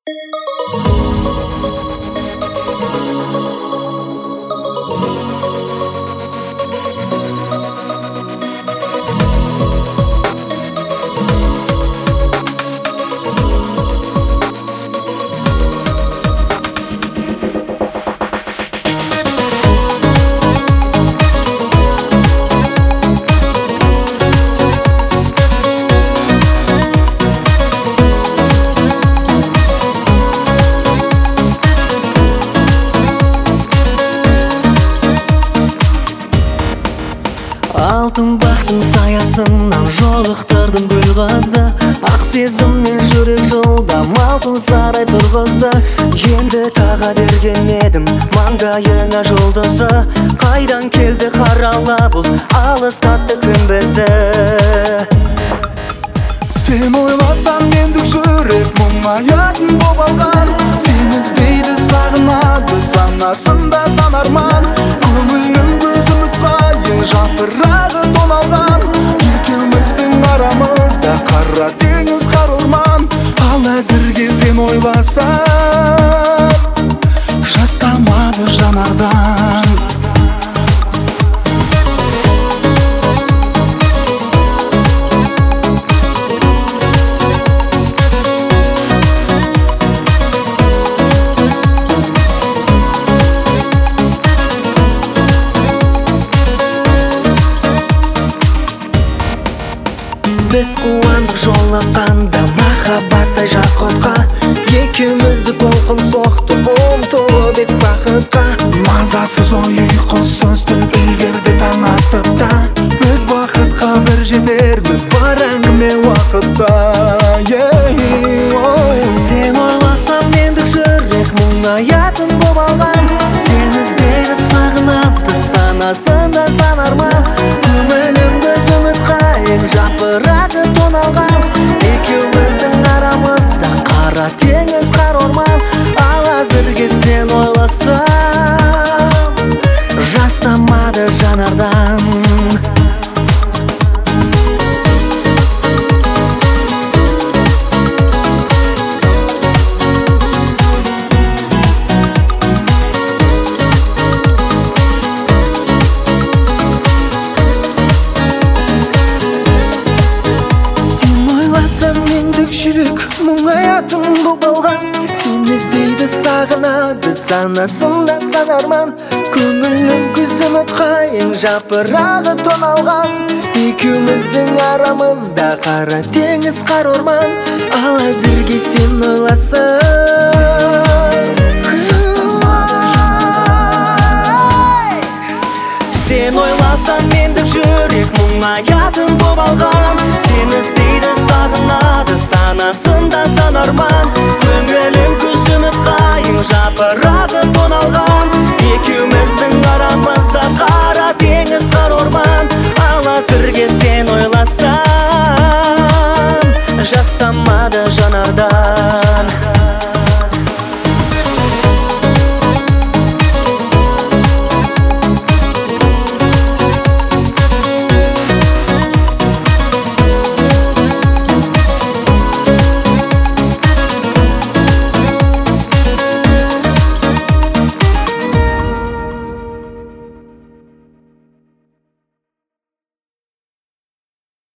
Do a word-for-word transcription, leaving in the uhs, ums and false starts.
Алтын бақтың саясынан жолықтырдым гүл қызды, ақ сезіммен жүрек жылдам алтын сарай тұрғызды. Енді таға берген едім маңдайыңа жұлдызды, қайдан келді қарала бұл алыстатты күн бізді. Сен ойласаң мендік жүрек мұңаятын боп алған, сен іздейді сағынады санасында сан арман. Көңілің көз үмітқа ең жапырағы тоналған, екеуміздің арамызда қара теңіз қар орман. Ал әзірге сен ойласаң жастамады жанардан. Біз қуандық жолыққанда махаббаттай жақұтқа, екеумізді толқын соқты ұмтылы бек бақытқа. Мазасыз ой ұйқыс сөздің ілгерде таң атып та, біз бақытқа бір жетерміз бар әңгіме уақытта. Сен ойласам мендік жүрек мұңаятын боп алған, сен іздейді сағынады санасында сан арман. Көңілім көз үмітқа ең жапырағы тоналған, екеуміздің арамызда қара теңіз қар орман. Ал әзірге сен ойласам жастамады жанардан. Жүрек мұңаятын боп алған, сен іздейді сағынады санасында сан арман. Көңілім күз үмітқа ең жапырағы тоналған, екеуміздің арамызда қара теңіз қар орман. Ал әзірге сен ойласаң сен ойласаң мендік жүрек мұңаятын боп алған, сен іздейді сағынады санасында сан арман. Көңілім күз үмітқа ең жапырағы тоналған, екеуміздің арамызда қара теңіз қар орман. Ал әзірге сен ойласаң жастамады жанардан.